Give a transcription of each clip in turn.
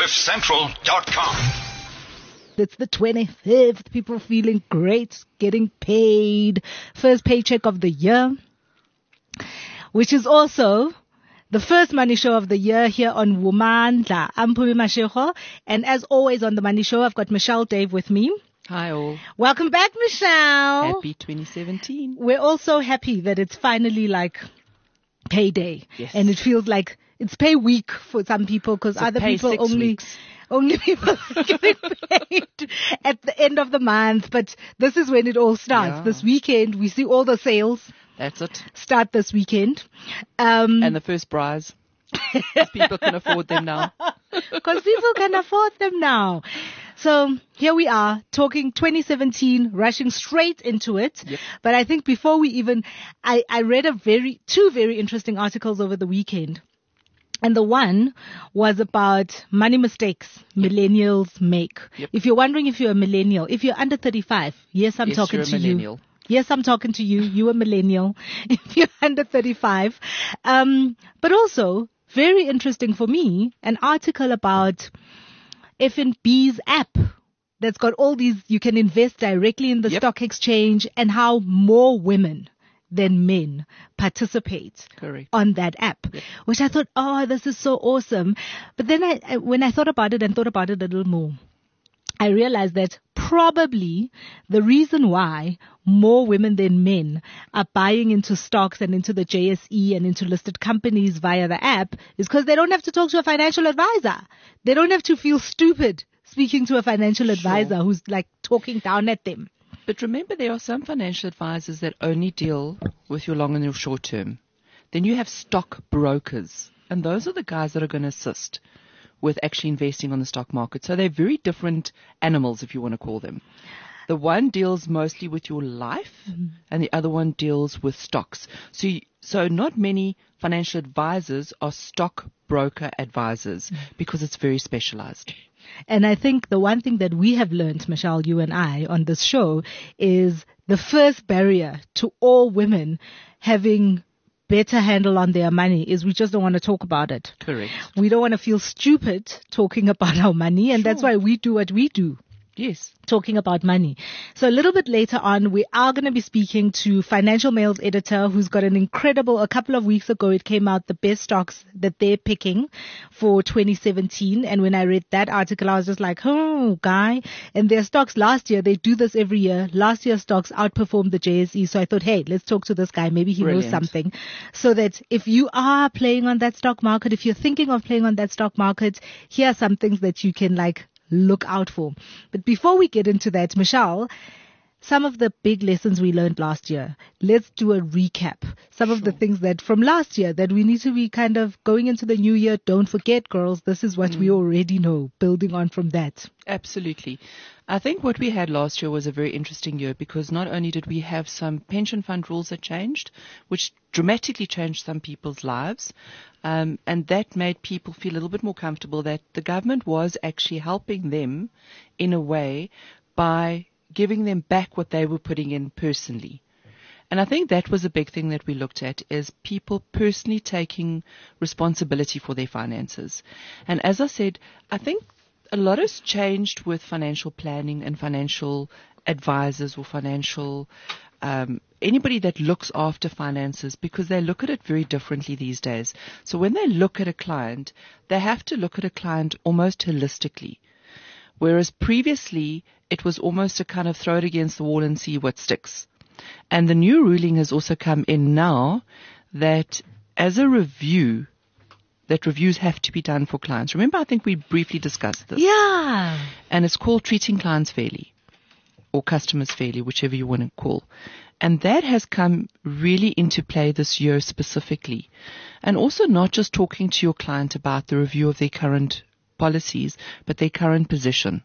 CliffCentral.com. It's the 25th. People feeling great, getting paid. First paycheck of the year, which is also the first Money Show of the year here on Womandla. I'm Phumi Mashego, and as always on the Money Show, I've got Michelle Dave with me. Hi all. Welcome back, Michelle. Happy 2017. We're all so happy that it's finally like payday. Yes. And it feels like it's pay week for some people because other people only people are getting paid at the end of the month. But this is when it all starts. Yeah. This weekend, we see all the sales That's it. start this weekend. And the first prize. 'Cause people can afford them now. Because people can afford them now. So here we are talking 2017, rushing straight into it. Yep. But I think before we even, I read two very interesting articles over the weekend. And the one was about money mistakes millennials make. Yep. If you're wondering if you're a millennial, if you're under 35, yes, I'm Yes, talking you're a to millennial. you. Yes, I'm talking to you. You a millennial. If you're under 35. But also, very interesting for me, an article about FNB's app that's got all these, you can invest directly in the Yep. stock exchange and how more women than men participate Correct. on that app, which I thought, oh, this is so awesome. But then when I thought about it a little more, I realized that probably the reason why more women than men are buying into stocks and into the JSE and into listed companies via the app is because they don't have to talk to a financial advisor. They don't have to feel stupid speaking to a financial advisor who's like talking down at them. But remember, there are some financial advisors that only deal with your long and your short term. Then you have stock brokers. And those are the guys that are going to assist with actually investing on the stock market. So they're very different animals, if you want to call them. The one deals mostly with your life, and the other one deals with stocks. So not many financial advisors are stock broker advisors because it's very specialized. And I think the one thing that we have learned, Michelle, you and I, on this show is the first barrier to all women having better handle on their money is we just don't want to talk about it. Correct. We don't want to feel stupid talking about our money, and that's why we do what we do. Yes. Talking about money. So a little bit later on, we are going to be speaking to Financial Mail's editor who's got a couple of weeks ago, it came out the best stocks that they're picking for 2017. And when I read that article, I was just like, oh, guy. And their stocks last year, they do this every year. Last year's stocks outperformed the JSE. So I thought, hey, let's talk to this guy. Maybe he knows something. So that if you are playing on that stock market, if you're thinking of playing on that stock market, here are some things that you can look out for. But before we get into that, Michelle, some of the big lessons we learned last year, let's do a recap. Some of the things that from last year that we need to be kind of going into the new year. Don't forget, girls, this is what we already know, building on from that. Absolutely. I think what we had last year was a very interesting year because not only did we have some pension fund rules that changed, which dramatically changed some people's lives, and that made people feel a little bit more comfortable that the government was actually helping them in a way by giving them back what they were putting in personally. And I think that was a big thing that we looked at is people personally taking responsibility for their finances. And as I said, I think a lot has changed with financial planning and financial advisors or financial anybody that looks after finances because they look at it very differently these days. So when they look at a client, they have to look at a client almost holistically. Whereas previously, it was almost a kind of throw it against the wall and see what sticks. And the new ruling has also come in now that as a review, that reviews have to be done for clients. Remember, I think we briefly discussed this. Yeah. And it's called treating clients fairly or customers fairly, whichever you want to call. And that has come really into play this year specifically. And also not just talking to your client about the review of their current policies, but their current position.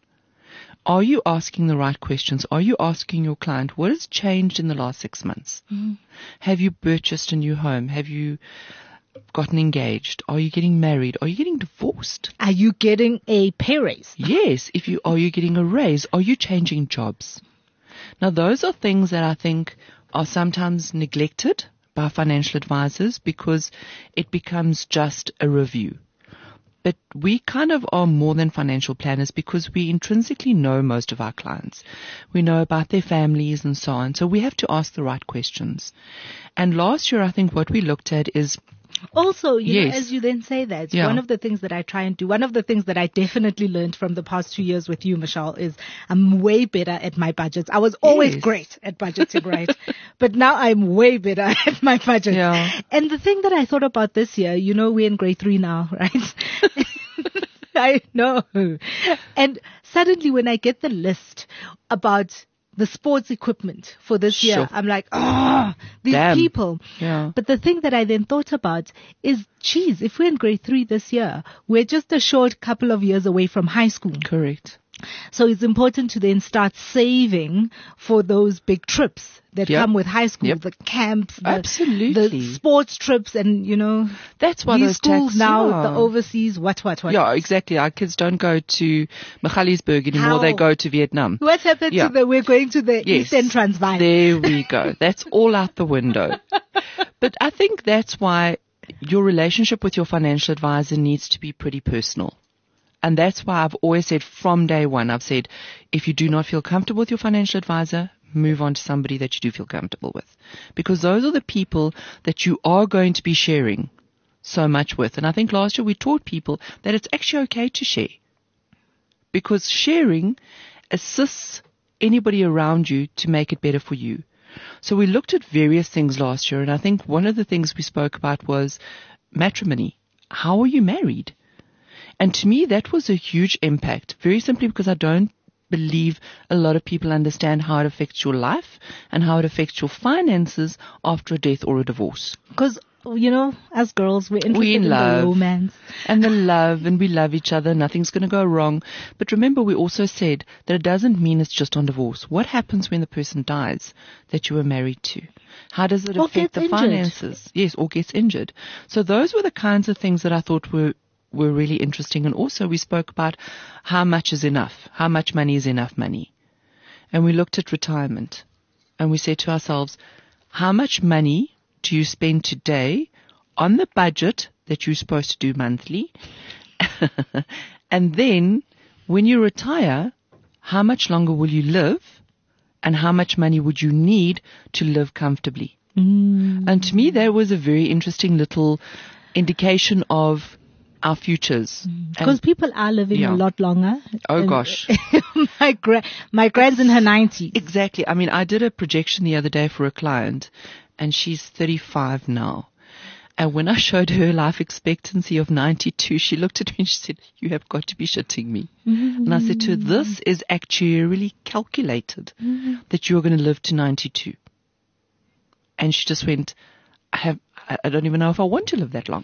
Are you asking the right questions? Are you asking your client, what has changed in the last 6 months? Have you purchased a new home? Have you gotten engaged? Are you getting married? Are you getting divorced? Are you getting a pay raise? Yes. Are you getting a raise? Are you changing jobs? Now, those are things that I think are sometimes neglected by financial advisors because it becomes just a review. But we kind of are more than financial planners because we intrinsically know most of our clients. We know about their families and so on. So we have to ask the right questions. And last year, I think what we looked at is also, you know, Yes. as you then say that, Yeah. one of the things that I try and do, one of the things that I definitely learned from the past 2 years with you, Michelle, is I'm way better at my budgets. I was always Yes. great at budgeting, right? But now I'm way better at my budget. Yeah. And the thing that I thought about this year, you know, we're in grade 3 now, right? I know. And suddenly when I get the list about the sports equipment for this year, Sure. I'm like, oh, these Damn. people. Yeah. But the thing that I then thought about is, geez, if we're in grade 3 this year, we're just a short couple of years away from high school. Correct. So it's important to then start saving for those big trips that Yep. come with high school, Yep. the camps, the Absolutely. sports trips, and, you know, That's why these those schools tax, now, yeah. the overseas, what. Yeah, exactly. Our kids don't go to Michalisburg anymore. How? They go to Vietnam. What happened Yeah. to we're going to the Yes. Eastern Transvaal. There we go. That's all out the window. But I think that's why your relationship with your financial advisor needs to be pretty personal. And that's why I've always said from day one, I've said, if you do not feel comfortable with your financial advisor, move on to somebody that you do feel comfortable with. Because those are the people that you are going to be sharing so much with. And I think last year we taught people that it's actually okay to share. Because sharing assists anybody around you to make it better for you. So we looked at various things last year, and I think one of the things we spoke about was matrimony. How are you married? And to me, that was a huge impact, very simply because I don't believe a lot of people understand how it affects your life and how it affects your finances after a death or a divorce. Because, you know, as girls, we're interested We're in in love. the romance. And the love, and we love each other, nothing's going to go wrong. But remember, we also said that it doesn't mean it's just on divorce. What happens when the person dies that you were married to? How does it Or affect gets the injured. finances? Yes, or gets injured. So those were the kinds of things that I thought were really interesting. And also we spoke about how much is enough, how much money is enough money. And we looked at retirement, and we said to ourselves, how much money do you spend today on the budget that you're supposed to do monthly? And then when you retire, how much longer will you live, and how much money would you need to live comfortably? And to me, that was a very interesting little indication of our futures. Because people are living Yeah. a lot longer. Oh, And gosh. my grand's in her 90s. Exactly. I mean, I did a projection the other day for a client, and she's 35 now. And when I showed her life expectancy of 92, she looked at me and she said, "You have got to be shitting me." And I said to her, "This is actually calculated that you're going to live to 92. And she just went, I don't even know if I want to live that long.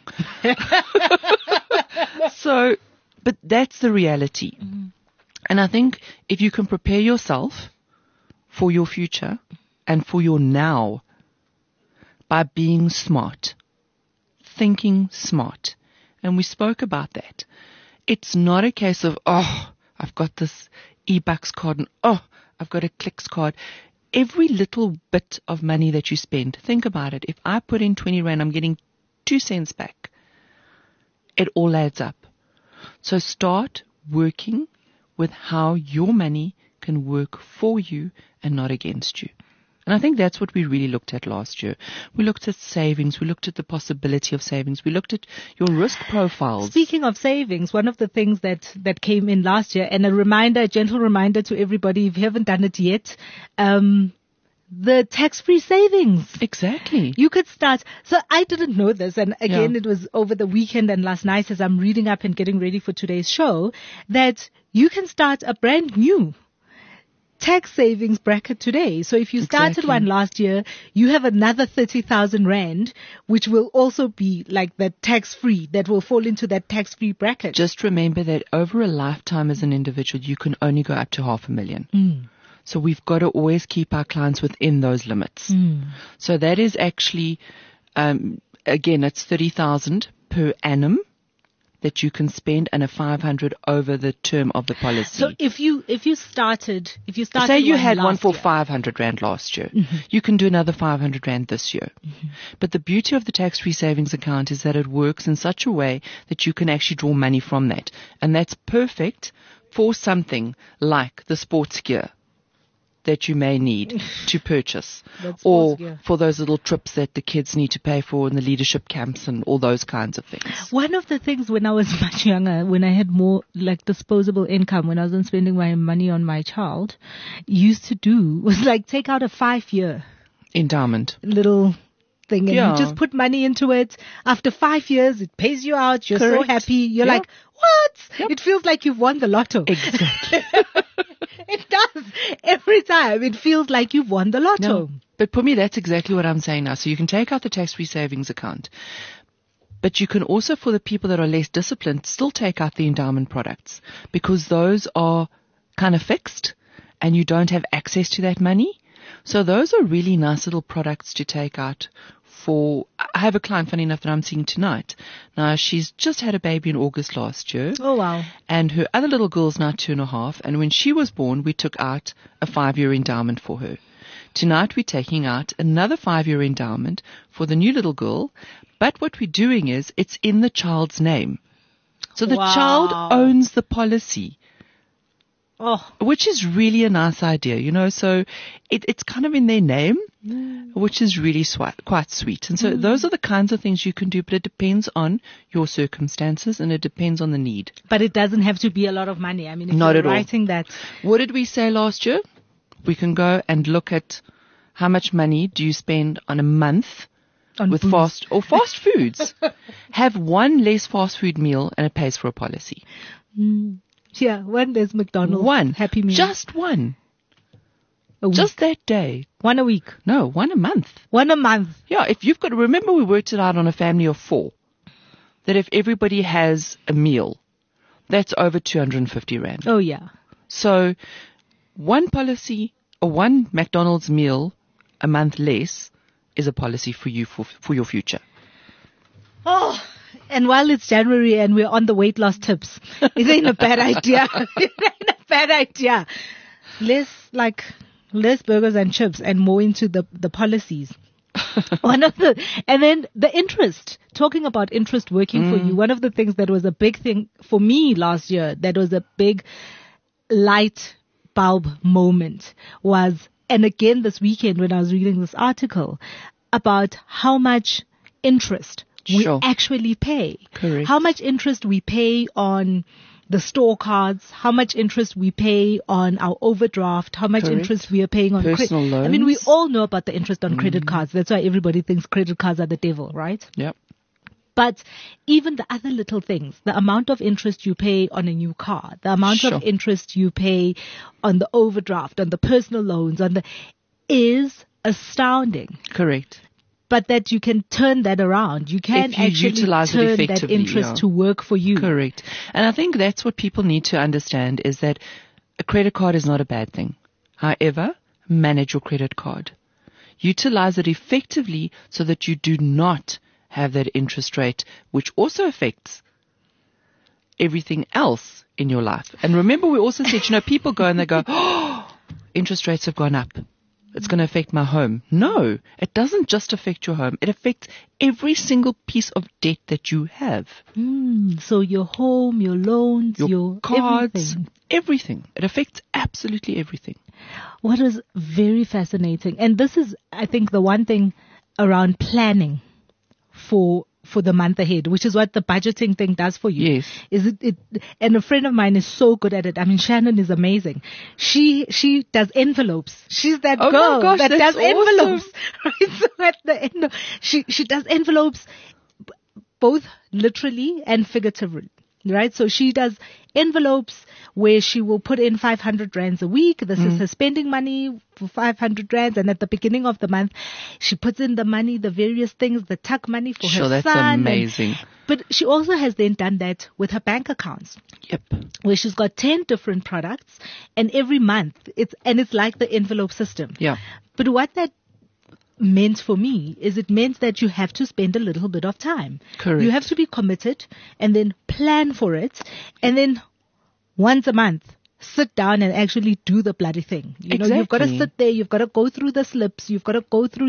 So, but that's the reality. And I think if you can prepare yourself for your future and for your now by being smart, thinking smart, and we spoke about that. It's not a case of, oh, I've got this eBucks card and oh, I've got a Clicks card. Every little bit of money that you spend, think about it. If I put in 20 Rand, I'm getting 2 cents back. It all adds up. So start working with how your money can work for you and not against you. And I think that's what we really looked at last year. We looked at savings. We looked at the possibility of savings. We looked at your risk profiles. Speaking of savings, one of the things that came in last year, and a gentle reminder to everybody, if you haven't done it yet, the tax-free savings. Exactly. You could start. So I didn't know this. And again, Yeah. It was over the weekend and last night as I'm reading up and getting ready for today's show that you can start a brand new tax savings bracket today. So if you started Exactly. one last year, you have another 30,000 Rand, which will also be like the tax-free, that will fall into that tax-free bracket. Just remember that over a lifetime as an individual, you can only go up to 500,000. So we've got to always keep our clients within those limits. So that is actually, again, it's 30,000 per annum that you can spend and a 500 over the term of the policy. So if you started say you had one for year. 500 Rand last year, you can do another 500 Rand this year. But the beauty of the tax-free savings account is that it works in such a way that you can actually draw money from that. And that's perfect for something like the sports gear that you may need to purchase, or for those little trips that the kids need to pay for in the leadership camps and all those kinds of things. One of the things when I was much younger, when I had more like disposable income, when I wasn't spending my money on my child, used to do was like take out a 5-year endowment little thing, and you just put money into it. After 5 years, it pays you out. You're so happy. You're like, what? It feels like you've won the lotto. Exactly. It does. Every time. It feels like you've won the lotto. No. But for me, that's exactly what I'm saying now. So you can take out the tax-free savings account, but you can also, for the people that are less disciplined, still take out the endowment products, because those are kind of fixed and you don't have access to that money. So those are really nice little products to take out for. I have a client, funny enough, that I'm seeing tonight. Now, she's just had a baby in August last year. Oh, wow. And her other little girl's now 2.5. And when she was born, we took out a 5-year endowment for her. Tonight, we're taking out another 5-year endowment for the new little girl. But what we're doing is it's in the child's name. So the child owns the policy. Oh, which is really a nice idea, you know, so it's kind of in their name, which is really quite sweet. And so those are the kinds of things you can do, but it depends on your circumstances and it depends on the need. But it doesn't have to be a lot of money. I mean, if Not you're at all. writing that. What did we say last year? We can go and look at how much money do you spend on a month On with booze. fast foods. Have one less fast food meal and it pays for a policy. Yeah, one there's McDonald's. One. Happy Meal. Just one. A week. Just that day. One a week. No, one a month. One a month. Yeah, if you've got to remember, we worked it out on a family of 4, that if everybody has a meal, that's over 250 Rand. Oh, yeah. So one policy or one McDonald's meal a month less is a policy for you for your future. Oh, and while it's January and we're on the weight loss tips, it ain't a bad idea. It ain't a bad idea. Less burgers and chips and more into the policies. And then the interest, talking about interest working for you, one of the things that was a big thing for me last year, that was a big light bulb moment was, and again this weekend when I was reading this article about how much interest we actually pay. Correct. How much interest we pay on the store cards, how much interest we pay on our overdraft, how much interest we are paying on personal loans. I mean, we all know about the interest on credit cards. That's why everybody thinks credit cards are the devil, right? Yep. But even the other little things, the amount of interest you pay on a new car, the amount of interest you pay on the overdraft, on the personal loans, is astounding. Correct. But that you can turn that around. You can if you actually utilize turn it that effectively, interest to work for you. Correct. And I think that's what people need to understand, is that a credit card is not a bad thing. However, manage your credit card. Utilize it effectively so that you do not have that interest rate, which also affects everything else in your life. And remember, we also said, people go and they go, oh, interest rates have gone up. It's going to affect my home. No, it doesn't just affect your home. It affects every single piece of debt that you have. So your home, your loans, your cards, everything. It affects absolutely everything. What is very fascinating, and this is, I think, the one thing around planning for the month ahead, which is what the budgeting thing does for you. Yes. Is it and a friend of mine is so good at it. I mean, Shannon is amazing. She does envelopes. She's that girl that does envelopes. Right? So at the end, she does envelopes both literally and figuratively. Right? So she does envelopes where she will put in 500 Rands a week. This is her spending money for 500 Rands. And at the beginning of the month, she puts in the money, the various things, the tuck money for her son. That's amazing. But she also has then done that with her bank accounts. Yep. Where she's got 10 different products, and every month it's like the envelope system. Yeah. But what that meant for me is it meant that you have to spend a little bit of time. Correct. You have to be committed and then plan for it, and then once a month sit down and actually do the bloody thing. You know, you've got to Exactly. sit there, you've got to go through the slips, you've got to go through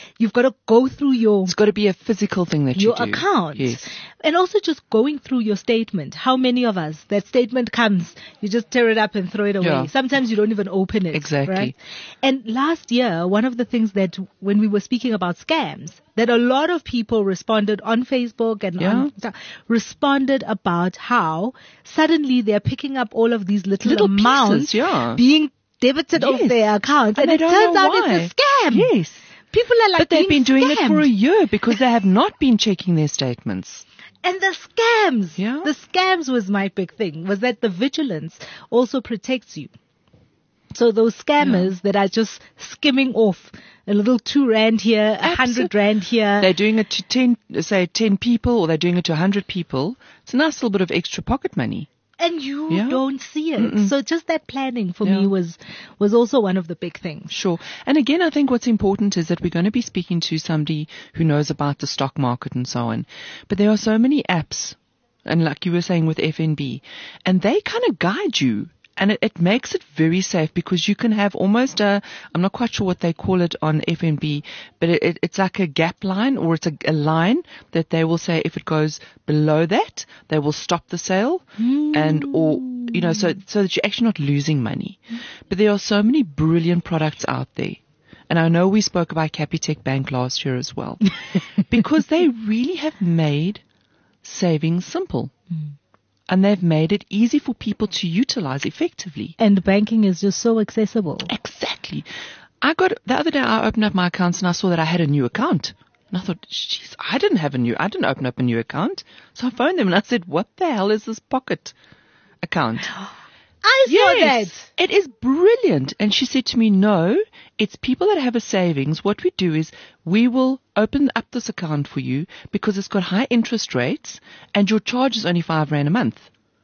your It's got to be a physical thing that you do. account. Yes. And also just going through your statement. How many of us, that statement comes, you just tear it up and throw it away. Yeah. Sometimes you don't even open it. Exactly. Right? And last year, one of the things that when we were speaking about scams, that a lot of people responded on Facebook and responded about how suddenly they're picking up all of these little amounts pieces, being debited off Yes. their accounts. And they it don't turns know out why. it's a scam. Yes. People are like, But they've been doing it for scammed. a year because they have not been checking their statements. And the scams. Yeah. The scams was my big thing, was that the vigilance also protects you. So those scammers that are just skimming off a little 2 rand here, 100 rand here. They're doing it to 10 people, or they're doing it to 100 people. It's a nice little bit of extra pocket money. And you Yeah. don't see it. So just that planning for me was also one of the big things. Sure. And again, I think what's important is that we're going to be speaking to somebody who knows about the stock market and so on. But there are so many apps, and like you were saying with FNB, and they kind of guide you. And it makes it very safe because you can have almost I'm not quite sure what they call it on FNB, but it's like a gap line, or it's a line that they will say if it goes below that, they will stop the sale so that you're actually not losing money. But there are so many brilliant products out there. And I know we spoke about Capitec Bank last year as well, because they really have made savings simple. And they've made it easy for people to utilize effectively. And banking is just so accessible. Exactly. The other day I opened up my accounts and I saw that I had a new account. And I thought, geez, I didn't open up a new account. So I phoned them and I said, what the hell is this Pocket account? I saw that. It is brilliant. And she said to me, no, it's people that have a savings. What we do is we will open up this account for you because it's got high interest rates and your charge is only 5 rand a month.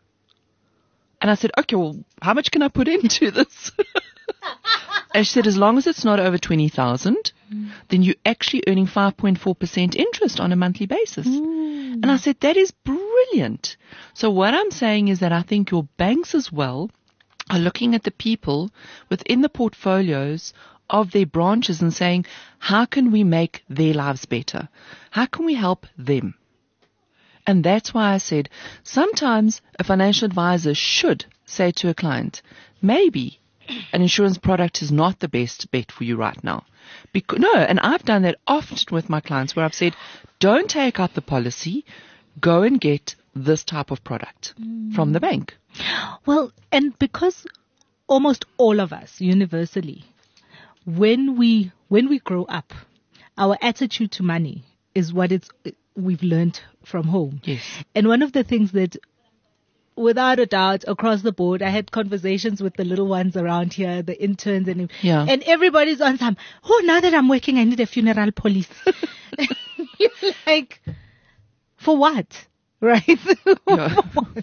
And I said, okay, well, how much can I put into this? And she said, as long as it's not over 20,000, then you're actually earning 5.4% interest on a monthly basis. And I said, that is brilliant. So what I'm saying is that I think your banks as well are looking at the people within the portfolios of their branches and saying, how can we make their lives better? How can we help them? And that's why I said, sometimes a financial advisor should say to a client, maybe an insurance product is not the best bet for you right now. And I've done that often with my clients where I've said, don't take out the policy, go and get this type of product from the bank. Well, and because almost all of us universally, when we grow up, our attitude to money is what we've learned from home. Yes. And one of the things that, without a doubt, across the board, I had conversations with the little ones around here, the interns, and everybody's on some, now that I'm working, I need a funeral police. You're like, for what? Right? Yeah.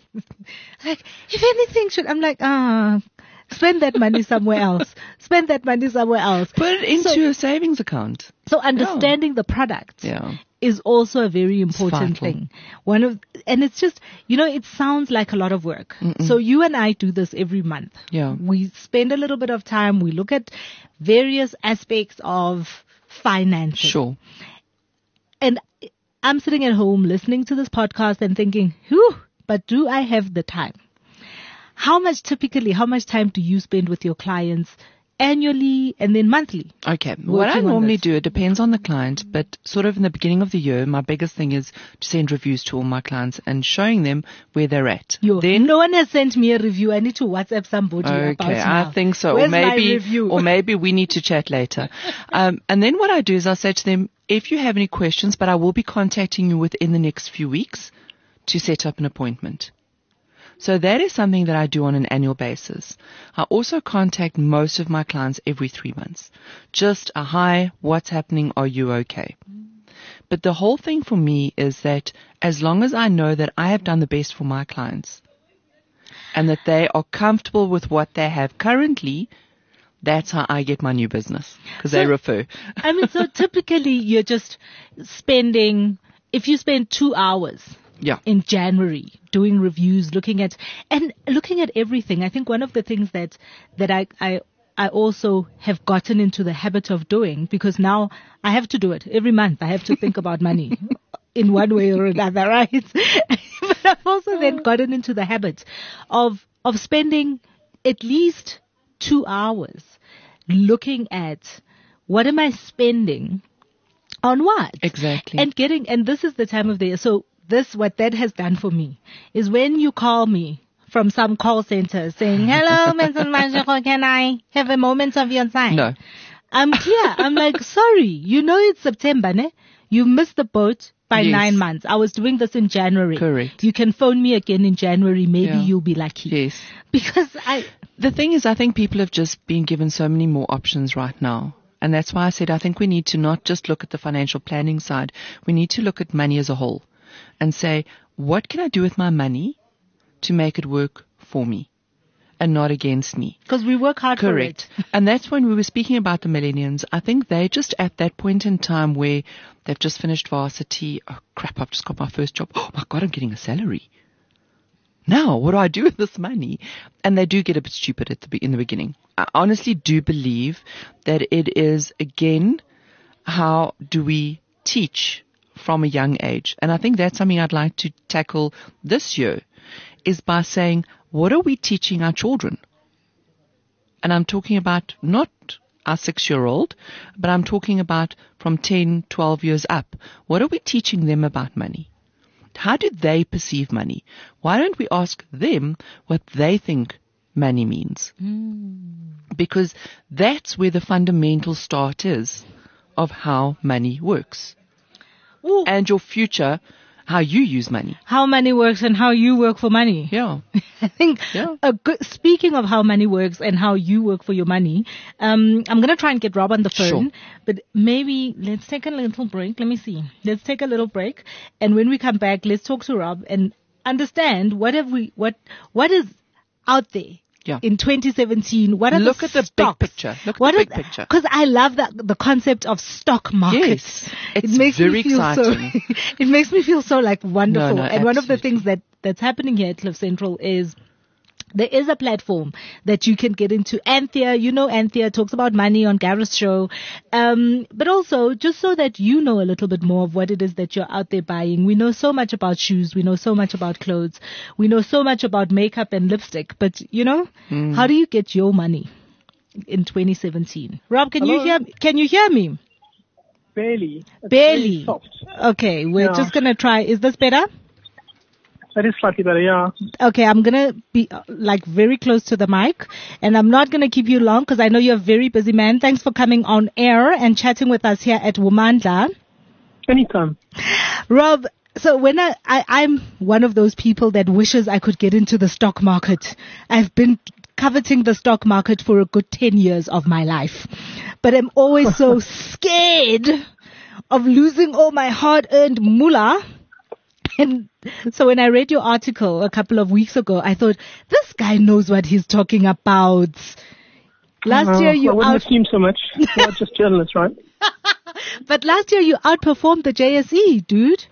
Like, if anything I'm like, spend that money somewhere else. Spend that money somewhere else. Put it into a savings account. So understanding the product is also a very important thing. And it's just, it sounds like a lot of work. So you and I do this every month. Yeah. We spend a little bit of time. We look at various aspects of financing. Sure. And I'm sitting at home listening to this podcast and thinking, but do I have the time? How much time do you spend with your clients annually and then monthly? Okay. What I normally do, it depends on the client, but sort of in the beginning of the year, my biggest thing is to send reviews to all my clients and showing them where they're at. Then no one has sent me a review. I need to WhatsApp somebody about Okay, now. I think so. Where's my review? Or maybe we need to chat later. And then what I do is I say to them, if you have any questions, but I will be contacting you within the next few weeks to set up an appointment. So that is something that I do on an annual basis. I also contact most of my clients every 3 months. Just a hi, what's happening? Are you okay? But the whole thing for me is that as long as I know that I have done the best for my clients and that they are comfortable with what they have currently, That's how I get my new business, because they refer. I mean, so typically you're just spending, if you spend 2 hours in January doing reviews, looking at everything. I think one of the things that I also have gotten into the habit of doing, because now I have to do it every month. I have to think about money in one way or another, right? But I've also then gotten into the habit of spending at least 2 hours looking at what am I spending on what? Exactly. And this is the time of the year. So what that has done for me is when you call me from some call center saying, hello, Mrs. Manjako, can I have a moment of your time? No. I'm clear. I'm like, sorry, it's September, ne? You missed the boat by 9 months. I was doing this in January. Correct. You can phone me again in January. Maybe you'll be lucky. Yes. Because the thing is, I think people have just been given so many more options right now. And that's why I said I think we need to not just look at the financial planning side. We need to look at money as a whole and say, what can I do with my money to make it work for me and not against me? Because we work hard for it. And that's when we were speaking about the millennials. I think they're just at that point in time where they've just finished varsity. Oh, crap, I've just got my first job. Oh, my God, I'm getting a salary. Now, what do I do with this money? And they do get a bit stupid in the beginning. I honestly do believe that it is, again, how do we teach from a young age? And I think that's something I'd like to tackle this year, is by saying, what are we teaching our children? And I'm talking about not our 6-year-old, but I'm talking about from 10, 12 years up. What are we teaching them about money? How do they perceive money? Why don't we ask them what they think money means? Because that's where the fundamental start is of how money works. Ooh. And your future, how you use money. How money works and how you work for money. Yeah. I think speaking of how money works and how you work for your money, I'm going to try and get Rob on the phone, Sure. but maybe let's take a little break. Let me see. Let's take a little break. And when we come back, let's talk to Rob and understand what is out there. Yeah. In 2017, what are Look the at the stocks? big picture. Look at the big picture. Because I love the concept of stock market. Yes, it's very exciting. It makes me feel so like wonderful. No, and one of the absolutely. things that's happening here at Cliff Central is there is a platform that you can get into. Anthea, Anthea talks about money on Gareth's show. But also just so that you know a little bit more of what it is that you're out there buying. We know so much about shoes. We know so much about clothes. We know so much about makeup and lipstick. But, how do you get your money in 2017? Rob, can you hear me? Barely. It's Barely. very soft. Okay, we're just going to try. Is this better? That is slightly better, yeah. Okay, I'm going to be very close to the mic, and I'm not going to keep you long because I know you're a very busy man. Thanks for coming on air and chatting with us here at Womandla. Anytime. Rob, so when I'm one of those people that wishes I could get into the stock market. I've been coveting the stock market for a good 10 years of my life, but I'm always so scared of losing all my hard-earned moolah. And so when I read your article a couple of weeks ago, I thought, this guy knows what he's talking about. Last year you I wouldn't assume so much. You're just journalists, right? But last year you outperformed the JSE, dude.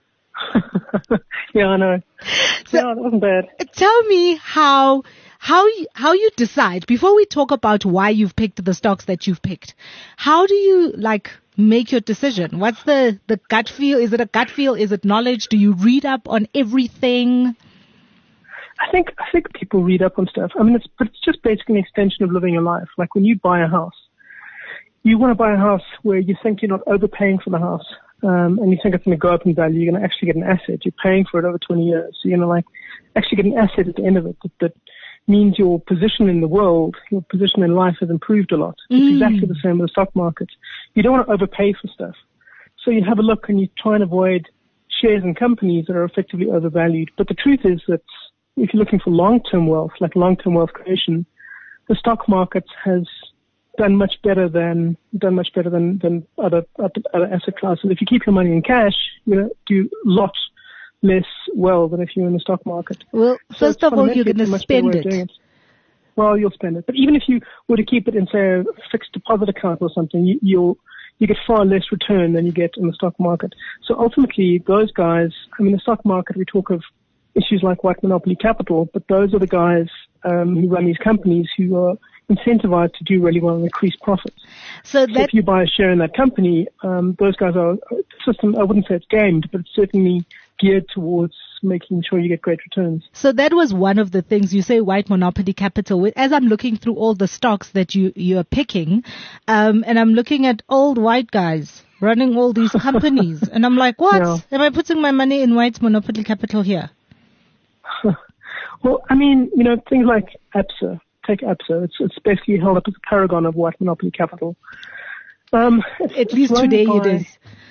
Yeah, I know. So, yeah, that wasn't bad. Tell me how you decide, before we talk about why you've picked the stocks that you've picked, how do you make your decision? What's the gut feel? Is it a gut feel? Is it knowledge? Do you read up on everything? I think people read up on stuff. I mean, it's just basically an extension of living your life. Like when you buy a house, you want to buy a house where you think you're not overpaying for the house, and you think it's going to go up in value. You're going to actually get an asset. You're paying for it over 20 years. So you're going to actually get an asset at the end of it that means your position in the world, your position in life has improved a lot. It's exactly the same with the stock market. You don't want to overpay for stuff. So you have a look and you try and avoid shares in companies that are effectively overvalued. But the truth is that if you're looking for long-term wealth, like long-term wealth creation, the stock market has done much better than other asset classes. If you keep your money in cash, do a lot less well than if you're in the stock market. Well, first of all, you're going to spend it. well, you'll spend it. But even if you were to keep it in, say, a fixed deposit account or something, you get far less return than you get in the stock market. So ultimately, those guys, I mean, the stock market, we talk of issues like white monopoly capital, but those are the guys who run these companies who are incentivized to do really well and increase profits. So if you buy a share in that company, those guys are system. I wouldn't say it's gamed, but it's certainly geared towards making sure you get great returns. So that was one of the things you say, white monopoly capital. As I'm looking through all the stocks that you're picking, and I'm looking at old white guys running all these companies, and I'm like, what? Yeah. Am I putting my money in white monopoly capital here? Well, I mean, things like Absa. Take Absa. It's basically held up as a paragon of white monopoly capital. At least today it is.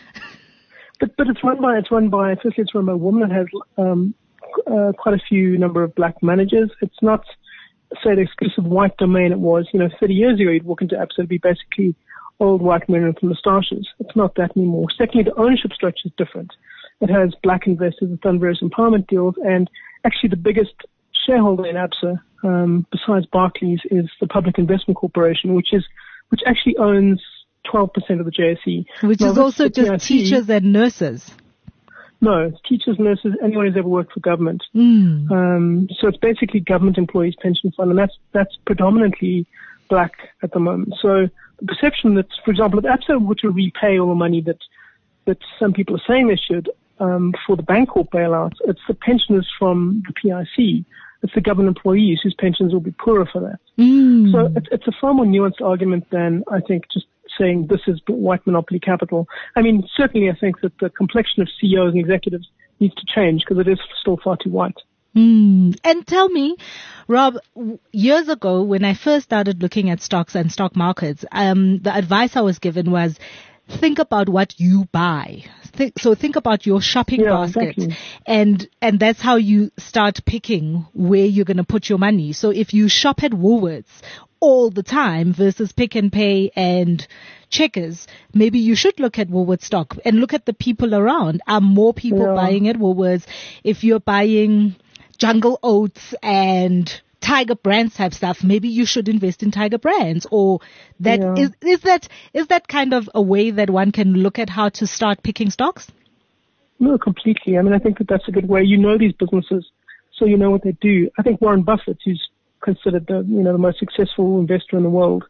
But it's run by a woman that has quite a few number of black managers. It's not, say, the exclusive white domain it was. 30 years ago, you'd walk into Absa, it'd be basically old white men with moustaches. It's not that anymore. Secondly, the ownership structure is different. It has black investors. It's done various empowerment deals, and actually the biggest shareholder in Absa, besides Barclays, is the Public Investment Corporation, which actually owns 12% of the JSE. Which is also just teachers and nurses. No, it's teachers, nurses, anyone who's ever worked for government. So it's basically government employees' pension fund, and that's predominantly black at the moment. So the perception that, for example, if Absa were to repay all the money that some people are saying they should for the Bancorp bailout, it's the pensioners from the PIC. It's the government employees whose pensions will be poorer for that. So it's a far more nuanced argument than, I think, just saying this is white monopoly capital. I mean, certainly I think that the complexion of CEOs and executives needs to change because it is still far too white. And tell me, Rob, years ago when I first started looking at stocks and stock markets, the advice I was given was think about what you buy. So think about your shopping basket, exactly. and that's how you start picking where you're going to put your money. So if you shop at Woolworths all the time versus Pick and Pay and Checkers, maybe you should look at Woolworths stock and look at the people around. Are more people buying at Woolworths? If you're buying Jungle Oats and Tiger Brands type stuff, maybe you should invest in Tiger Brands, or that is that kind of a way that one can look at how to start picking stocks? No, completely. I mean, I think that's a good way. You know these businesses, so you know what they do. I think Warren Buffett, who's considered the most successful investor in the world,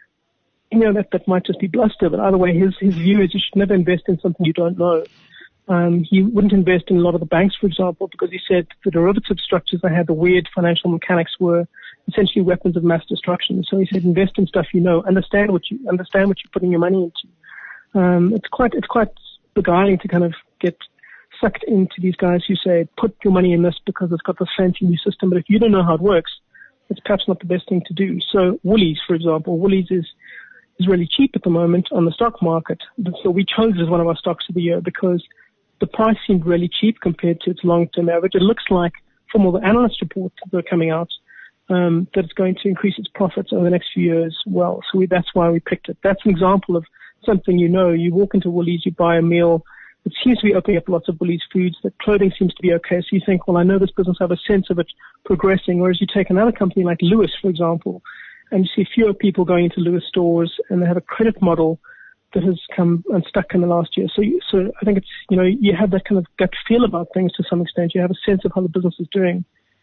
that might just be bluster, but either way, his view is you should never invest in something you don't know. He wouldn't invest in a lot of the banks, for example, because he said the derivative structures they had, the weird financial mechanics, were essentially weapons of mass destruction. So he said, invest in stuff you know, understand what you're putting your money into. It's quite beguiling to kind of get sucked into these guys who say, put your money in this because it's got this fancy new system. But if you don't know how it works, it's perhaps not the best thing to do. So Woolies, for example, Woolies is really cheap at the moment on the stock market. So we chose it as one of our stocks of the year because the price seemed really cheap compared to its long-term average. It looks like, from all the analyst reports that are coming out, that it's going to increase its profits over the next few years well. So that's why we picked it. That's an example of something you walk into Woolies, you buy a meal. It seems to be opening up lots of Woolies foods. The clothing seems to be okay. So you think, well, I know this business, I have a sense of it progressing. Whereas you take another company like Lewis, for example, and you see fewer people going into Lewis stores, and they have a credit model that has come unstuck in the last year. So I think it's, you have that kind of gut feel about things to some extent. You have a sense of how the business is doing,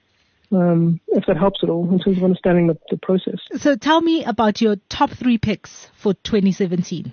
if that helps at all in terms of understanding the process. So tell me about your top 3 picks for 2017.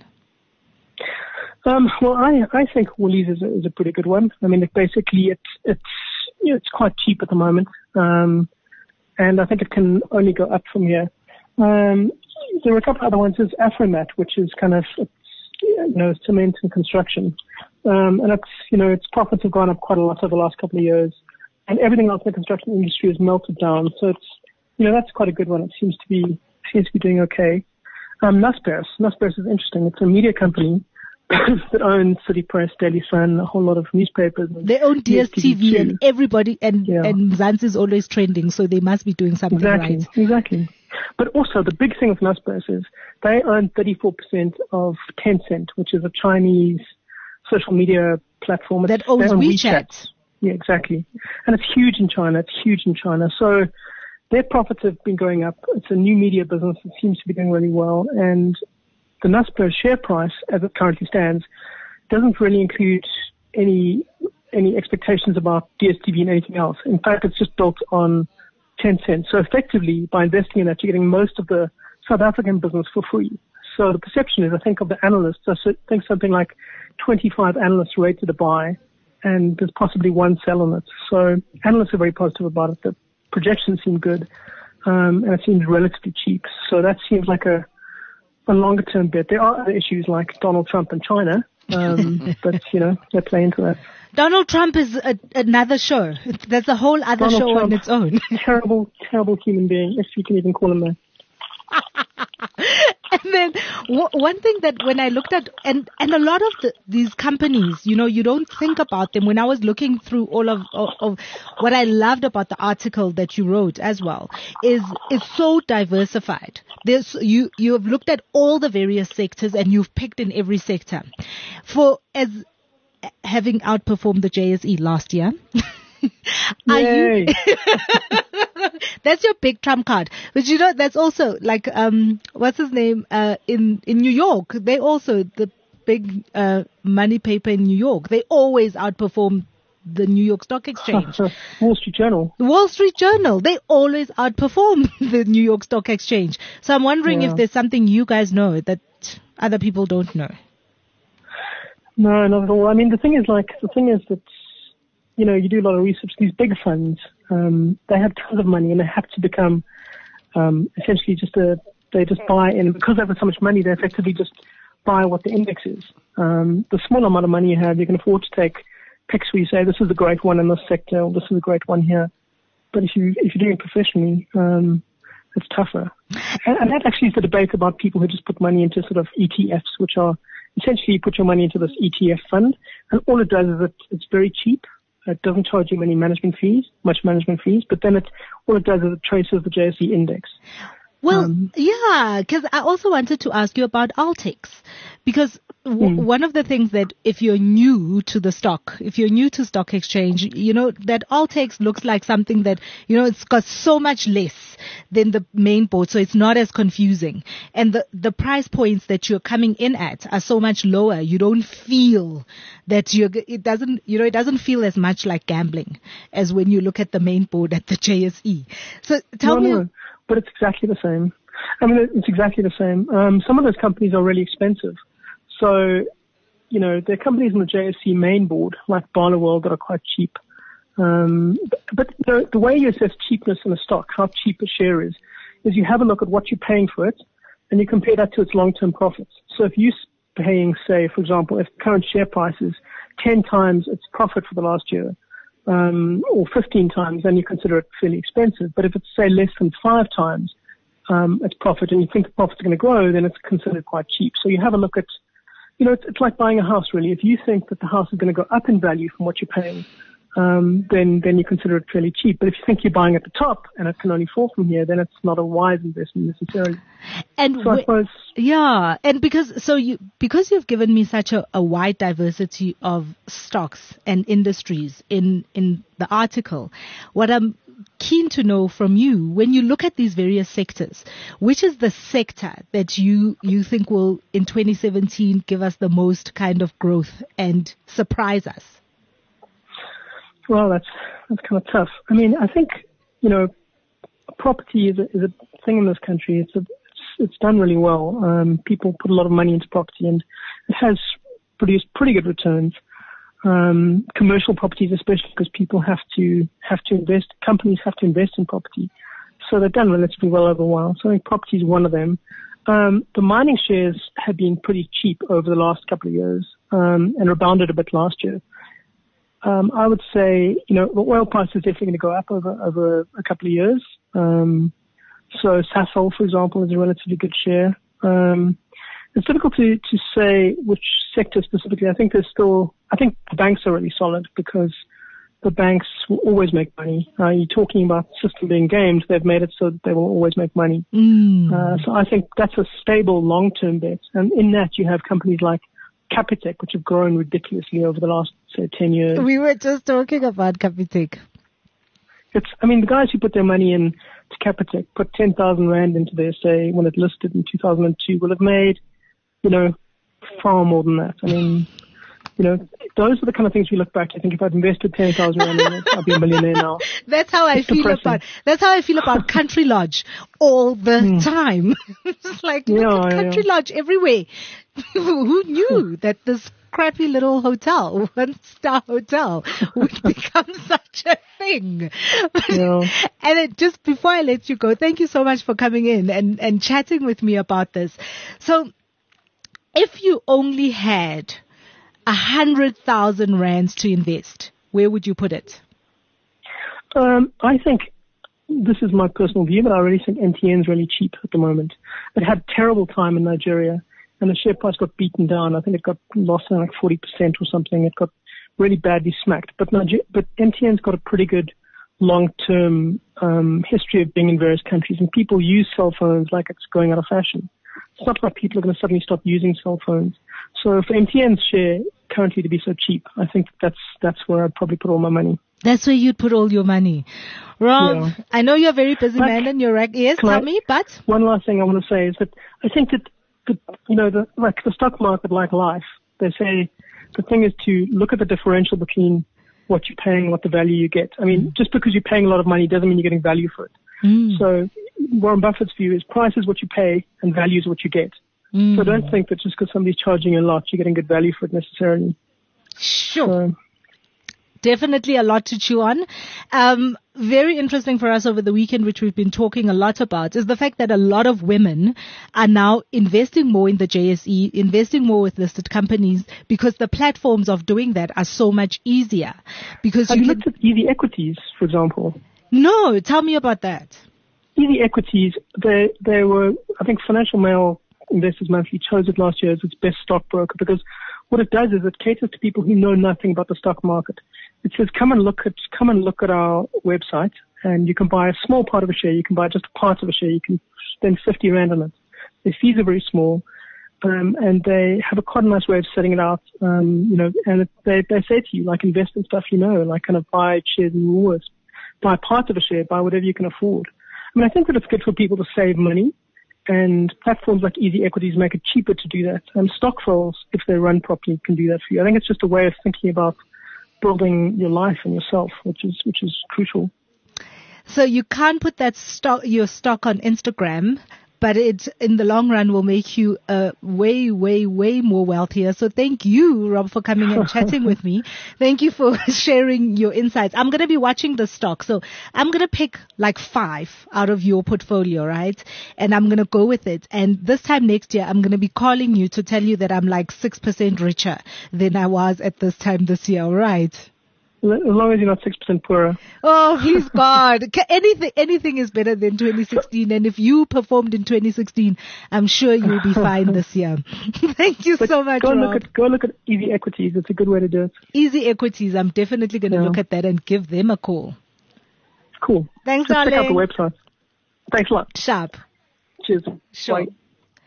Well, I think Woolies is a pretty good one. I mean, basically it's quite cheap at the moment, and I think it can only go up from here. There are a couple other ones. There's Afromat, which is kind of cement and construction, and its profits have gone up quite a lot over the last couple of years, and everything else in the construction industry has melted down. So it's that's quite a good one. It seems to be doing okay. Naspers is interesting. It's a media company that owns City Press, Daily Sun, a whole lot of newspapers. They own DSTV and everybody, and Mzansi is always trending, so they must be doing something right. Exactly. But also the big thing with Naspers is they own 34% of Tencent, which is a Chinese social media platform. That owns WeChat. Yeah, exactly. And it's huge in China. So their profits have been going up. It's a new media business that seems to be doing really well. And the Naspers share price, as it currently stands, doesn't really include any expectations about DSTV and anything else. In fact, it's just built on Tencent. So effectively, by investing in that, you're getting most of the South African business for free. So the perception is, I think, of the analysts, I think something like 25 analysts rated a buy, and there's possibly one sell on it. So analysts are very positive about it. The projections seem good, and it seems relatively cheap. So that seems like a longer-term bet. There are other issues like Donald Trump and China, but, they play into that. Donald Trump is another show. That's a whole other Donald show Trump, on its own. Terrible, terrible human being, if you can even call him that. And then one thing that when I looked at, and a lot of these companies, you don't think about them. When I was looking through all of what I loved about the article that you wrote as well, is it's so diversified. You have looked at all the various sectors and you've picked in every sector. Having outperformed the JSE last year. Yay. That's your big trump card. But that's also like, what's his name, in New York. They also, the big, money paper in New York, they always outperform the New York Stock Exchange. Wall Street Journal. The Wall Street Journal. They always outperform the New York Stock Exchange. So I'm wondering if there's something you guys know that other people don't know. No, not at all. I mean, the thing is that, you do a lot of research. These big funds, they have tons of money and they have to become, essentially they just buy in. Because they have so much money, they effectively just buy what the index is. The smaller amount of money you have, you can afford to take picks where you say, this is a great one in this sector, or this is a great one here. But if you're doing it professionally, it's tougher. And that actually is the debate about people who just put money into sort of ETFs, which are essentially you put your money into this ETF fund, and all it does is it's very cheap. It doesn't charge you much management fees, but then all it does is it traces the JSE index. Well, because I also wanted to ask you about Altex, because one of the things that if you're new to the stock, if you're new to stock exchange, that Altex looks like something that, it's got so much less than the main board, so it's not as confusing. And the price points that you're coming in at are so much lower. You don't feel that it doesn't feel as much like gambling as when you look at the main board at the JSE. So tell me. No, but it's exactly the same. I mean, it's exactly the same. Some of those companies are really expensive. So, there are companies on the JSE main board, like Barloworld, that are quite cheap. But the way you assess cheapness in a stock, how cheap a share is you have a look at what you're paying for it, and you compare that to its long-term profits. So if you're paying, say, for example, if current share price is 10 times its profit for the last year, or 15 times, then you consider it fairly expensive. But if it's, say, less than 5 times its profit, and you think the profits are going to grow, then it's considered quite cheap. So you have a look at, it's like buying a house, really. If you think that the house is going to go up in value from what you're paying, then you consider it fairly cheap. But if you think you're buying at the top and it can only fall from here, then it's not a wise investment necessarily. And so I suppose, and because you've given me such a wide diversity of stocks and industries in the article, what I'm keen to know from you, when you look at these various sectors, which is the sector that you think will in 2017 give us the most kind of growth and surprise us? Well, that's kind of tough. I mean, I think, property is a thing in this country. It's done really well. People put a lot of money into property, and it has produced pretty good returns. Commercial properties, especially because people have to invest. Companies have to invest in property, so they've done relatively well over a while. So I think property is one of them. The mining shares have been pretty cheap over the last couple of years, and rebounded a bit last year. I would say, the oil price is definitely going to go up over a couple of years. So Sasol, for example, is a relatively good share. It's difficult to say which sector specifically. I think the banks are really solid because the banks will always make money. You're talking about the system being gamed. They've made it so that they will always make money. So I think that's a stable long-term bet. And in that you have companies like Capitec, which have grown ridiculously over the last, say, 10 years. We were just talking about Capitec. the guys who put their money in to Capitec put 10,000 Rand into their SA when it listed in 2002 will have made, far more than that. I mean, those are the kind of things we look back. I think if I'd invested 10,000 Rand in it, I'd be a millionaire now. That's how I feel about Country Lodge all the time. It's like, Country Lodge everywhere. Who knew that this crappy little hotel, 1-star hotel, would become such a thing? And just before I let you go, thank you so much for coming in and chatting with me about this. So, if you only had 100,000 rands to invest, where would you put it? I think, this is my personal view, but I really think MTN is really cheap at the moment. It had terrible time in Nigeria, and the share price got beaten down. I think it got lost in like 40% or something. It got really badly smacked. But MTN's got a pretty good long-term history of being in various countries, and people use cell phones like it's going out of fashion. It's not like people are going to suddenly stop using cell phones. So for MTN's share currently to be so cheap, I think that's where I'd probably put all my money. That's where you'd put all your money. Rob, I know you're a very busy man and you're yes, tell me, but one last thing I want to say is that I think that the stock market, like life, they say the thing is to look at the differential between what you're paying and what the value you get. I mean, just because you're paying a lot of money doesn't mean you're getting value for it. So Warren Buffett's view is price is what you pay and value is what you get. So don't think that just because somebody's charging you a lot, you're getting good value for it necessarily. Sure. Definitely a lot to chew on. Very interesting for us over the weekend, which we've been talking a lot about, is the fact that a lot of women are now investing more in the JSE, investing more with listed companies, because the platforms of doing that are so much easier. Because Have you looked at Easy Equities, for example? No, tell me about that. Easy Equities, they were, I think Financial Mail Investors Monthly chose it last year as its best stockbroker, because what it does is it caters to people who know nothing about the stock market. It says, come and look at our website, and you can buy a small part of a share. You can buy just a part of a share. You can spend 50 Rand on it. Their fees are very small, and they have a quite nice way of setting it out. And they say to you, like, invest in stuff like kind of buy shares in Woolworths, buy part of a share, buy whatever you can afford. I mean, I think that it's good for people to save money. And platforms like Easy Equities make it cheaper to do that. And Stockfrolls, if they run properly, can do that for you. I think it's just a way of thinking about building your life and yourself, which is crucial. So you can't put your stock on Instagram, but it, in the long run, will make you way, way, way more wealthier. So thank you, Rob, for coming and chatting with me. Thank you for sharing your insights. I'm going to be watching the stock. So I'm going to pick like 5 out of your portfolio, right? And I'm going to go with it. And this time next year, I'm going to be calling you to tell you that I'm like 6% richer than I was at this time this year, all right? As long as you're not 6% poorer. Oh, please God. Anything is better than 2016. And if you performed in 2016, I'm sure you'll be fine this year. Thank you so much, Rob. Go look at Easy Equities. It's a good way to do it. Easy Equities. I'm definitely going to look at that and give them a call. Cool. Thanks, Just darling. check out the website. Thanks a lot. Sharp. Cheers. Sure. Bye.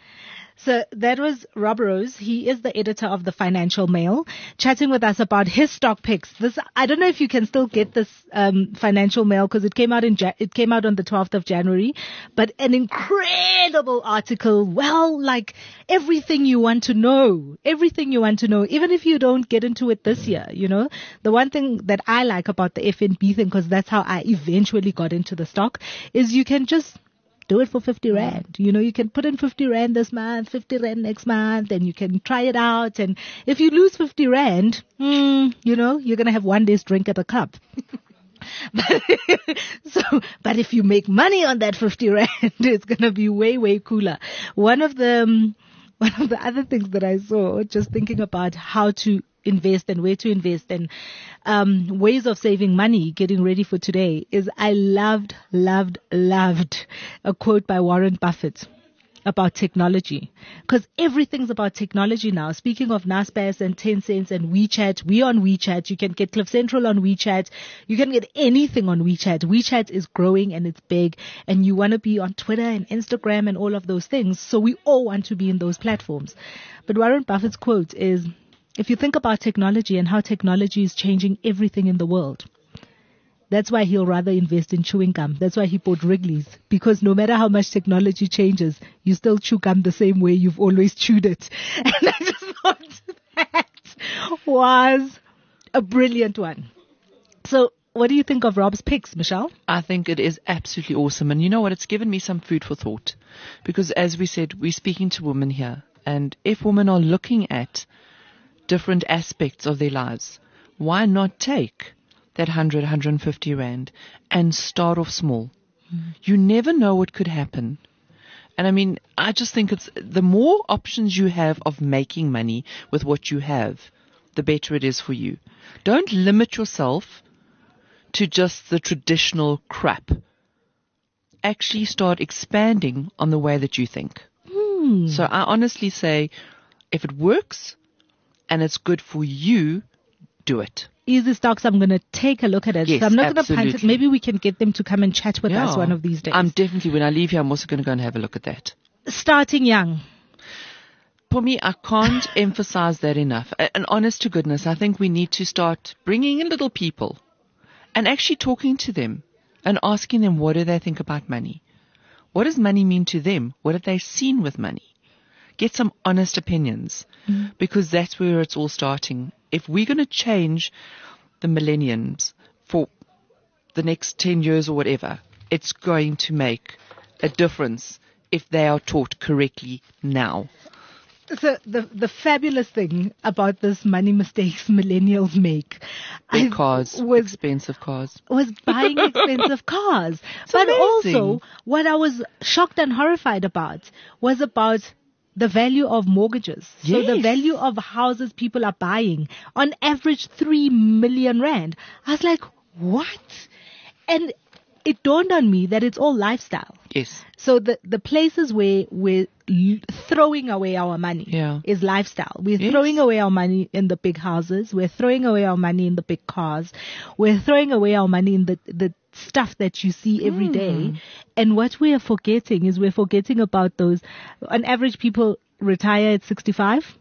So that was Rob Rose. He is the editor of the Financial Mail, chatting with us about his stock picks. I don't know if you can still get this Financial Mail because it came out on the 12th of January, but an incredible article. Well, like everything you want to know, even if you don't get into it this year. The one thing that I like about the FNB thing, because that's how I eventually got into the stock, is you can just do it for 50 Rand. You can put in 50 Rand this month, 50 Rand next month, and you can try it out. And if you lose 50 Rand, you're going to have one day's drink at a club. But if you make money on that 50 Rand, it's going to be way, way cooler. One of the other things that I saw, just thinking about how to invest and where to invest and ways of saving money, getting ready for today, is I loved a quote by Warren Buffett about technology, because everything's about technology now. Speaking of Naspers and Tencent and WeChat, we're on WeChat. You can get Cliff Central on WeChat. You can get anything on WeChat. WeChat is growing and it's big, and you want to be on Twitter and Instagram and all of those things. So we all want to be in those platforms. But Warren Buffett's quote is, if you think about technology and how technology is changing everything in the world, That's why he'll rather invest in chewing gum. That's why he bought Wrigley's, because no matter how much technology changes, you still chew gum the same way you've always chewed it. And I just thought that was a brilliant one. So what do you think of Rob's picks, Michelle? I think it is absolutely awesome. And you know what? It's given me some food for thought. Because as we said, we're speaking to women here. And if women are looking at different aspects of their lives, why not take that 100, 150 rand and start off small? You never know what could happen. And I mean, I just think it's the more options you have of making money with what you have, the better it is for you. Don't limit yourself to just the traditional crap. Actually start expanding on the way that you think. So I honestly say, if it works and it's good for you, do it. Easy Stocks, I'm going to take a look at it. Yes, so I'm not going to punt it. absolutely. Maybe we can get them to come and chat with us one of these days. I'm definitely, when I leave here, I'm also going to go and have a look at that. Starting young. For me, I can't emphasize that enough. And honest to goodness, I think we need to start bringing in little people and actually talking to them and asking them, what do they think about money? What does money mean to them? What have they seen with money? Get some honest opinions, because that's where it's all starting. If we're going to change the millenniums for the next 10 years or whatever, it's going to make a difference if they are taught correctly now. So the fabulous thing about this money mistakes millennials make Big cars, expensive cars. was buying expensive cars. It's But amazing. also, what I was shocked and horrified about was about the value of mortgages. So the Yes. value of houses people are buying, on average 3 million rand. I was like, what? And it dawned on me that it's all lifestyle. Yes. So the places where we're throwing away our money Yeah. is lifestyle. We're Yes. throwing away our money in the big houses. We're throwing away our money in the big cars. We're throwing away our money in the stuff that you see every day. And what we are forgetting is we're forgetting about those. On average, people retire at 65.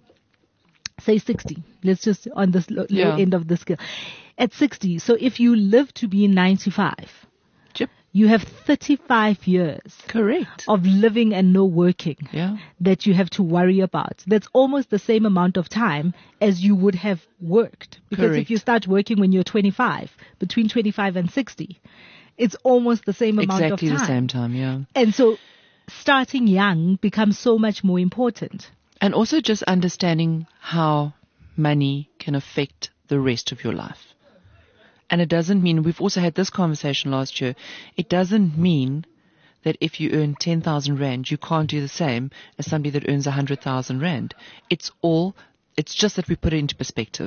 Say 60. Let's just on this low Yeah. end of the scale. At 60. So if you live to be 95, Yep. you have 35 years Correct. of living and no working Yeah. that you have to worry about. That's almost the same amount of time as you would have worked. Because if Correct. you start working when you're 25, between 25 and 60, it's almost the same amount Exactly of time. the same time, yeah. And so starting young becomes so much more important. And also just understanding how money can affect the rest of your life. And it doesn't mean, we've also had this conversation last year, it doesn't mean that if you earn 10,000 rand, you can't do the same as somebody that earns 100,000 rand. It's just that we put it into perspective.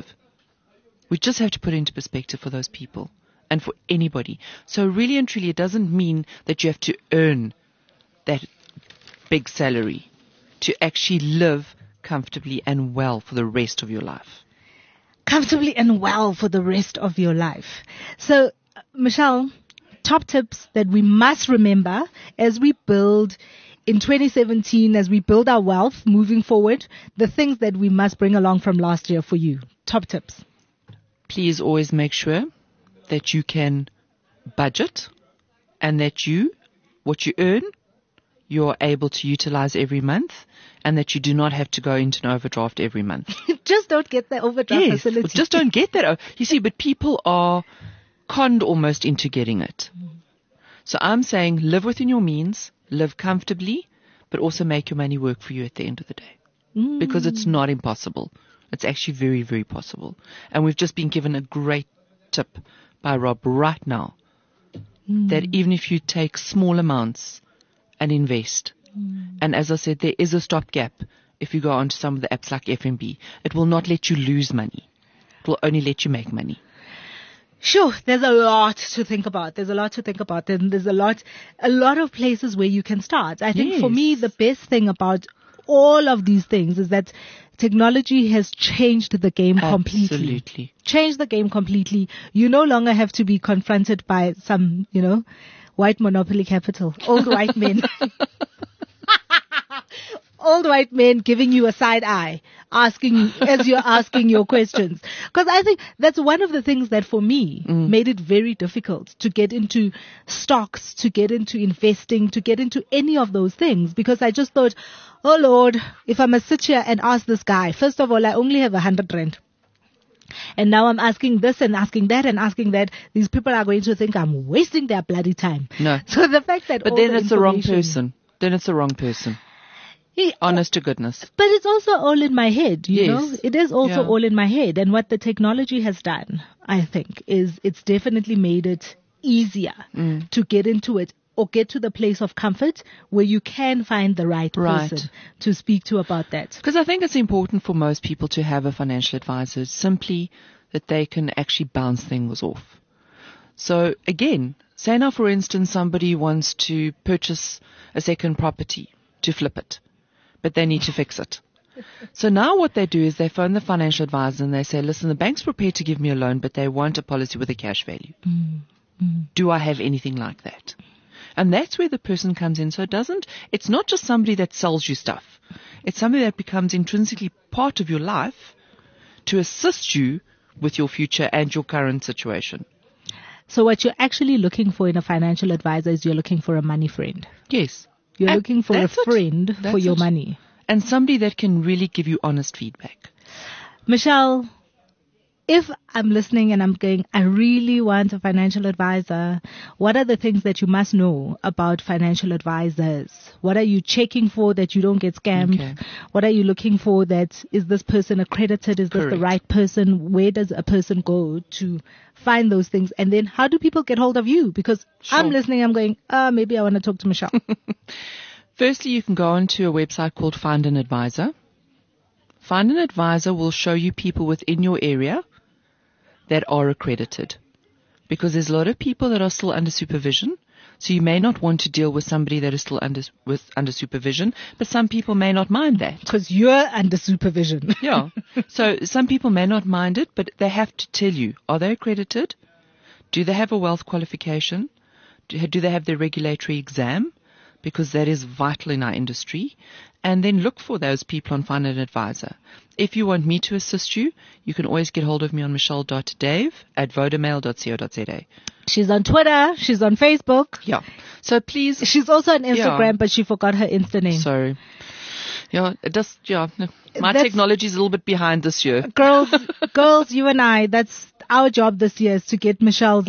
We just have to put it into perspective for those people and for anybody. So really and truly, it doesn't mean that you have to earn that big salary to actually live comfortably and well for the rest of your life. Comfortably and well for the rest of your life. So, Michelle, top tips that we must remember as we build in 2017, as we build our wealth moving forward, the things that we must bring along from last year for you. Top tips. Please always make sure that you can budget and that what you earn, you're able to utilize every month, and that you do not have to go into an overdraft every month. Just don't get the overdraft Yes, facility. well, just don't get that. You see, but people are conned almost into getting it. So I'm saying live within your means, live comfortably, but also make your money work for you at the end of the day. Because it's not impossible. It's actually very, very possible. And we've just been given a great tip by Rob right now that even if you take small amounts and invest, and as I said, there is a stopgap if you go onto some of the apps like FNB. It will not let you lose money. It will only let you make money. Sure, there's a lot to think about. And there's a lot of places where you can start. I think for Yes. me, the best thing about all of these things is that technology has changed the game completely. Absolutely. Changed the game completely. You no longer have to be confronted by some, white monopoly capital, old white men. Old white men giving you a side eye as you're asking your questions. Because I think that's one of the things that for me made it very difficult to get into stocks, to get into investing, to get into any of those things, because I just thought, oh Lord, if I must sit here and ask this guy, first of all, I only have 100 rand. And now I'm asking this and asking that and asking that. These people are going to think I'm wasting their bloody time. No. So the fact that, but then it's the wrong person. Then it's the wrong person. Honest to goodness. But it's also all in my head, you know. It is also Yeah. all in my head. And what the technology has done, I think, is it's definitely made it easier to get into it or get to the place of comfort where you can find the right person to speak to about that. Because I think it's important for most people to have a financial advisor, simply that they can actually bounce things off. So again, say now for instance somebody wants to purchase a second property to flip it, but they need to fix it. So now what they do is they phone the financial advisor and they say, listen, the bank's prepared to give me a loan, but they want a policy with a cash value. Do I have anything like that? And that's where the person comes in. So it's not just somebody that sells you stuff. It's somebody that becomes intrinsically part of your life to assist you with your future and your current situation. So what you're actually looking for in a financial advisor is you're looking for a money friend. Yes. You're And looking for a that's it. friend for That's your it. money. And somebody that can really give you honest feedback. Michelle, if I'm listening and I'm going, I really want a financial advisor, what are the things that you must know about financial advisors? What are you checking for that you don't get scammed? Okay. What are you looking for that, is this person accredited? Is this the Correct. right person? Where does a person go to find those things? And then how do people get hold of you? Because I'm Sure. listening, I'm going, maybe I want to talk to Michelle. Firstly, you can go onto a website called Find an Advisor. Find an Advisor will show you people within your area that are accredited, because there's a lot of people that are still under supervision. So you may not want to deal with somebody that is still under supervision, but some people may not mind that. Because you're under supervision. Yeah. So some people may not mind it, but they have to tell you, are they accredited? Do they have a wealth qualification? Do they have their regulatory exam? Because that is vital in our industry. And then look for those people and find an advisor. If you want me to assist you, you can always get hold of me on michelle.dave@vodamail.co.za. She's on Twitter. She's on Facebook. Yeah. So please. She's also on Instagram, Yeah. but she forgot her Insta name. Sorry. Yeah, it does. Yeah. My That's- technology is a little bit behind this year. Girls, you and I, that's our job this year, is to get Michelle's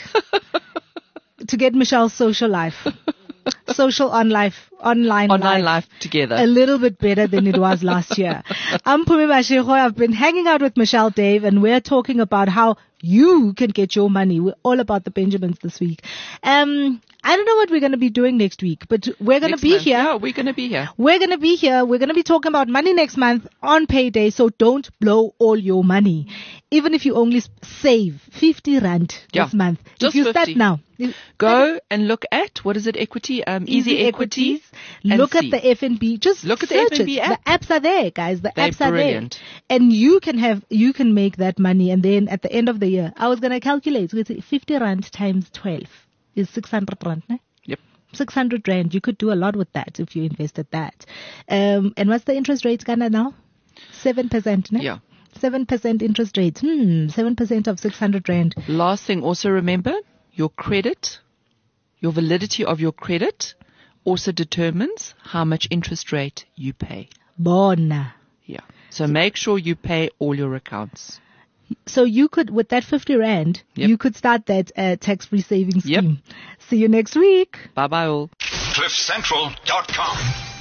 social life, online Life together. a little bit better than it was last year. I'm Pumi Mashego. I've been hanging out with Michelle Dave, and we're talking about how you can get your money. We're all about the Benjamins this week. I don't know what we're going to be doing next week, but we're going to Next be month. here. Yeah, we're going to be here. We're going to be here. We're going to be talking about money next month on payday. So don't blow all your money. Even if you only save 50 rand Yeah, this month. just if you start 50. now. Go and look at, what is it, Equity? Easy Equities. and Look see. at the FNB. Just Look at the search FNB it. app. The apps are there, guys. The They're apps are brilliant. there. And you can make that money. And then at the end of the year, I was going to calculate. So it's 50 rand times 12 is 600 rand. Ne? Yep. 600 rand. You could do a lot with that if you invested that. And what's the interest rate, Ghana, now? 7%. Ne? Yeah. 7% interest rate. 7% of 600 rand. Last thing, also remember, your credit, your validity of your credit also determines how much interest rate you pay. Bona. Yeah. So make sure you pay all your accounts. So you could, with that 50 rand, Yep. you could start that tax-free savings Yep. scheme. See you next week. Bye-bye all. CliffCentral.com